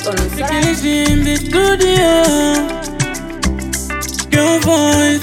in the studio, your voice.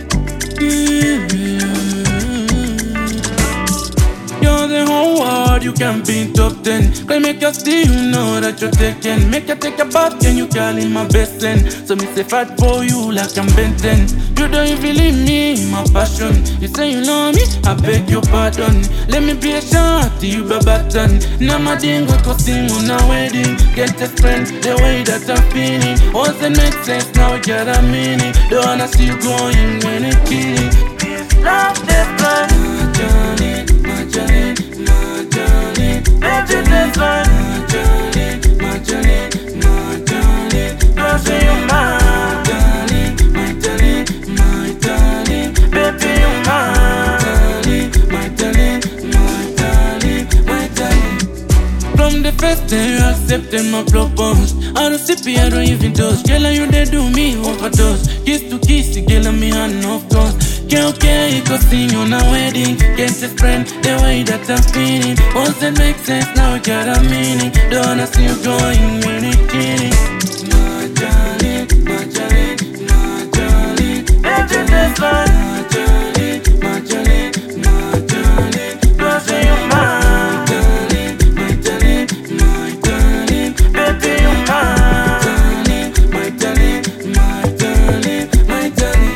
You're the whole world, you can be in top 10. Can make you see, you know that you're taken. Make you take a bath, can you call in my best friend? So me say fat for you like I'm Benton. You don't even leave me, my passion. You say you know me, I beg your pardon. Let me be a shot to you, babaton. Now my dingo costume on a wedding. Get a friend, the way that I'm feeling. Once it makes sense, now I get a meaning. Don't wanna see you going when it's killing. This love, this blood. My Johnny, my Johnny, baby, this one. My Johnny, my Johnny, my Johnny, don't say you my Johnny, my Johnny, my Johnny, baby, you my Johnny, my Johnny, my Johnny, my Johnny. From the first day you accepted my propose, I don't sip it, I don't even toast. Girl, you they do me overdose. Kiss to kiss, girl, me hand of course. Okay, you go sing on a wedding. Get a friend, the way that I'm feeling. Once it makes sense, now I got a meaning. Don't wanna see you going when it's killing. My Johnny, my Johnny, my Johnny, baby, this one. My Johnny, my Johnny, my Johnny, don't say you my Johnny, my Johnny, my Johnny, baby, you my Johnny, my Johnny, my Johnny, my Johnny.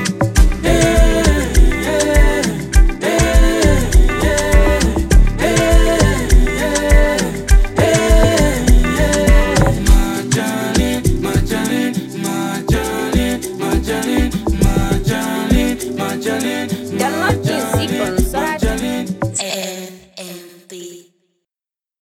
My Johnny,